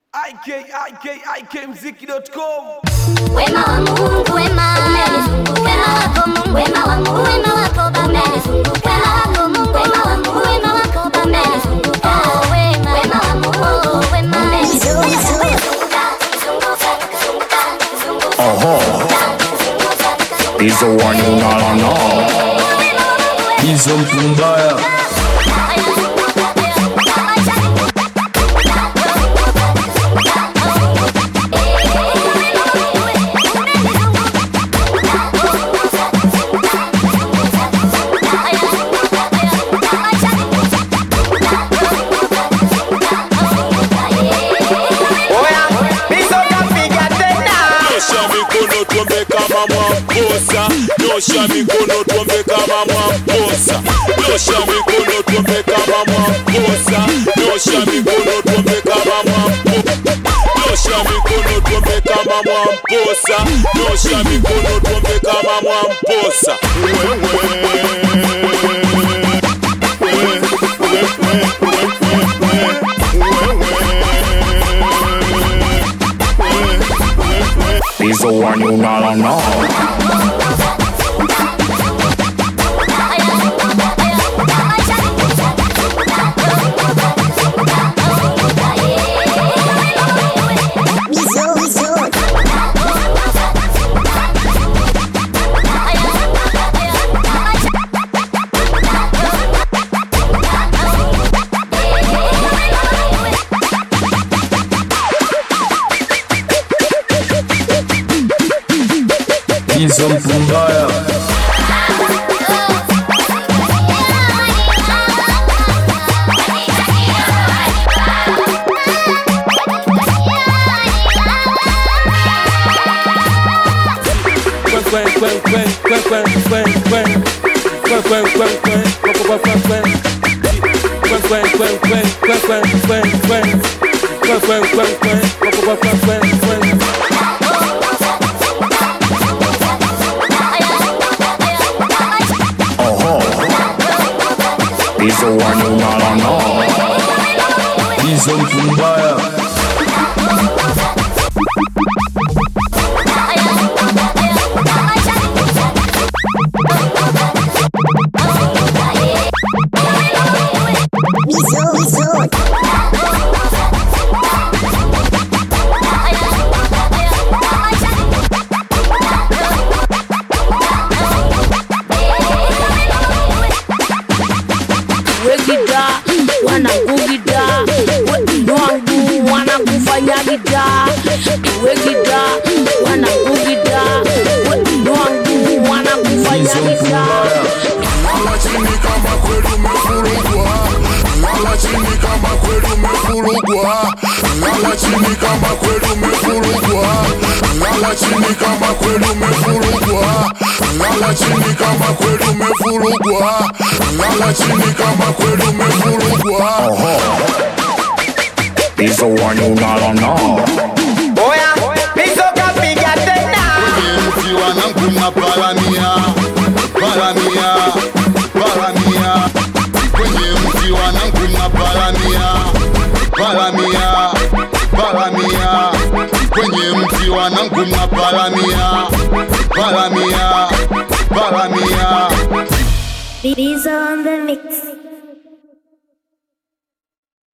ikmziki.com. Wema wa Mungu, wema umenizunguka. Wema wako Mungu, wema wangu, wema wako Baba umenizunguka. Wema wako Mungu, wema wangu, wema wako Baba umenizunguka. Wema wa Mungu, wema umenizunguka. Hizo wanyungalana, hizo mtu mbaya. Nyosha mikono tuombe kama Mwamposa. Nyosha mikono tuombe kama Mwamposa. Nyosha mikono tuombe kama Mwamposa. Nyosha mikono tuombe kama Mwamposa. Nyosha mikono tuombe kama Mwamposa. Hizo wanyungalana. Hizo mtu mbaya. Hizo wanyungalana, hizo mtu mbaya. Wegida, wanakugida, wangu wanakufanya gida. Wegida, wanakugida, wangu wanakufanya gida. Lala chini kama kweli umefurugwa. Lala chini kama kweli umefurugwa. Lala chini kama kweli umefurugwa. Lala chini kama kweli umefurugwa. Lala chini kama kweli umefurugwa. Lala chini kama kweli umefurugwa. Hizo wanyungalana. Oya, hizo kapiga tena. Mti wanangu na paramia, paramia, paramia. Kwenye mti wanangu na paramia, paramia, paramia. Kwenye mti wanangu na paramia, paramia, paramia. These on the mix.